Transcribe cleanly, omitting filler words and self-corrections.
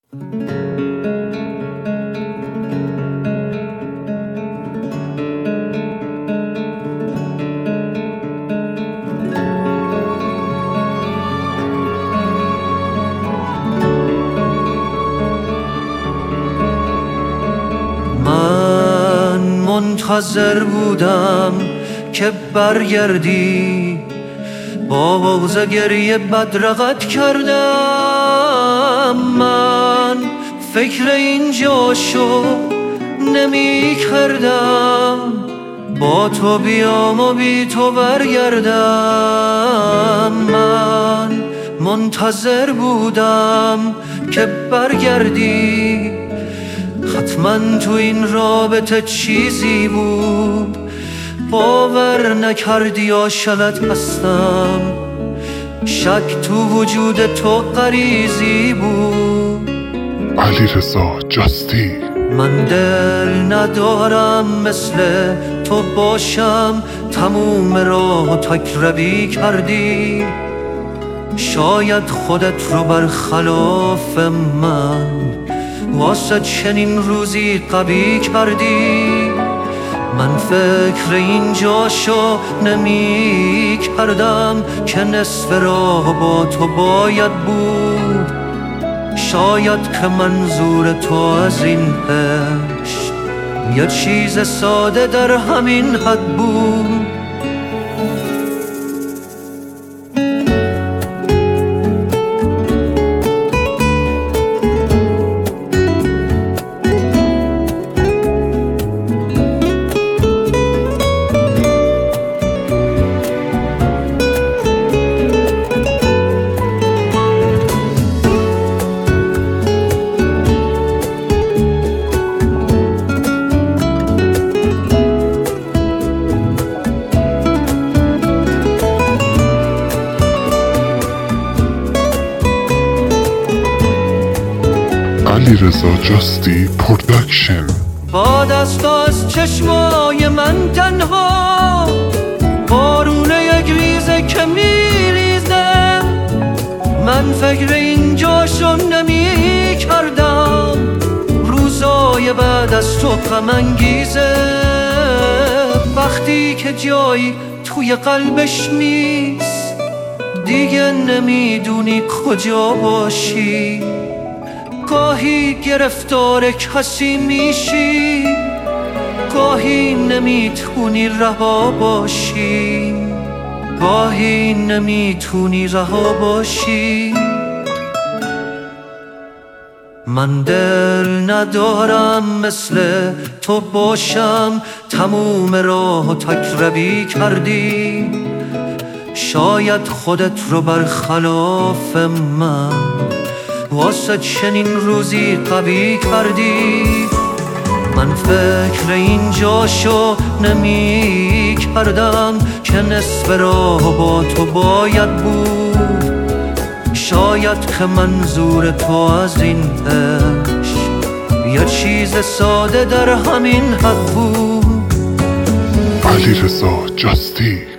من منتظر بودم که برگردی، باز گریه بدرقت کردم. من فکر اینجاشو نمی کردم، با تو بیام و بی تو برگردم. من منتظر بودم که برگردی، حتما تو این رابطه چیزی بود باور نکردی عاشقت هستم. شک تو وجود تو غریزی بود. علیرضا جاستی. من دل ندارم مثل تو باشم، تموم راه تکروی کردی. شاید خودت رو برخلاف من واسه چنین روزی قوی کردی. من فکر اینجاشو نمی کردم که نصف راه با تو باید بود. شاید که منظور تو از این عشق یه چیز ساده در همین حد بود. علیرضا جاستی پروداکشن. با دست از چشمای من تنها بارون یک ریزه که میریزه. من فکر اینجاشو نمی کردم، روزای بعد از تو غم انگیزه. وقتی که جایی توی قلبش نیست دیگه نمیدونی کجا باشی. گاهی گرفتار کسی میشی، گاهی نمیتونی رها باشی، گاهی نمیتونی رها باشی. من دل ندارم مثل تو باشم، تموم راه تکروی کردی. شاید خودت رو برخلاف من واسه چنین روزی قوی کردی. من فکر اینجاشو نمی کردم که نصف راه با تو باید بود. شاید که منظور تو از این عشق یه چیز ساده در همین حد بود. علیرضا جاستی.